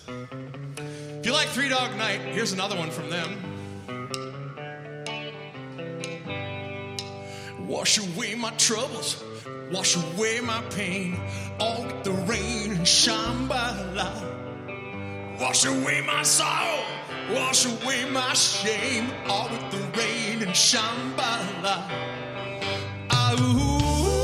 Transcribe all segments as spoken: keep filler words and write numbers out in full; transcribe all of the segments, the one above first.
If you like Three Dog Night, here's another one from them. Wash away my troubles, wash away my pain, all with the rain and shine by light. Wash away my sorrow, wash away my shame, all with the rain and shine by light. Ah, ooh,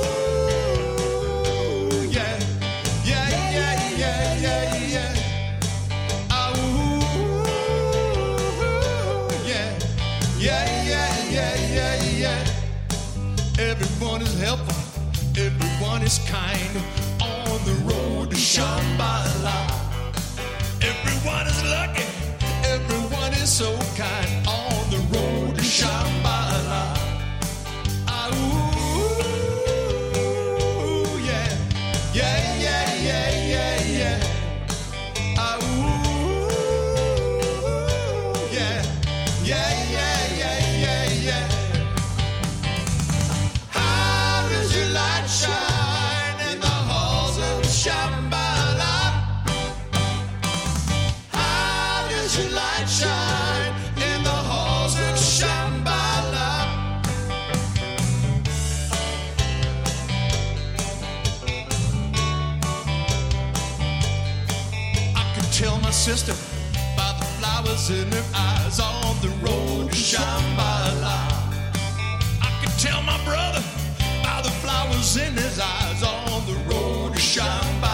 yeah, yeah, yeah, yeah, yeah, yeah. Ah, ooh, yeah, yeah, yeah, yeah, yeah, yeah. Everyone is helpful, everyone is kind, on the road to shine by light. Everyone is lucky, everyone is so kind, on the road to shine by light. Ah, ooh, yeah, yeah, yeah, yeah, yeah, yeah. Ah, ooh, yeah, yeah, yeah, yeah, yeah, yeah. How does your light shine in the halls of shine by light? How does your light shine in the halls of shine by light? I could tell my sister by the flowers in her eyes, on the road to shine by light. I could tell my brother by the flowers in his eyes, on the road to shine by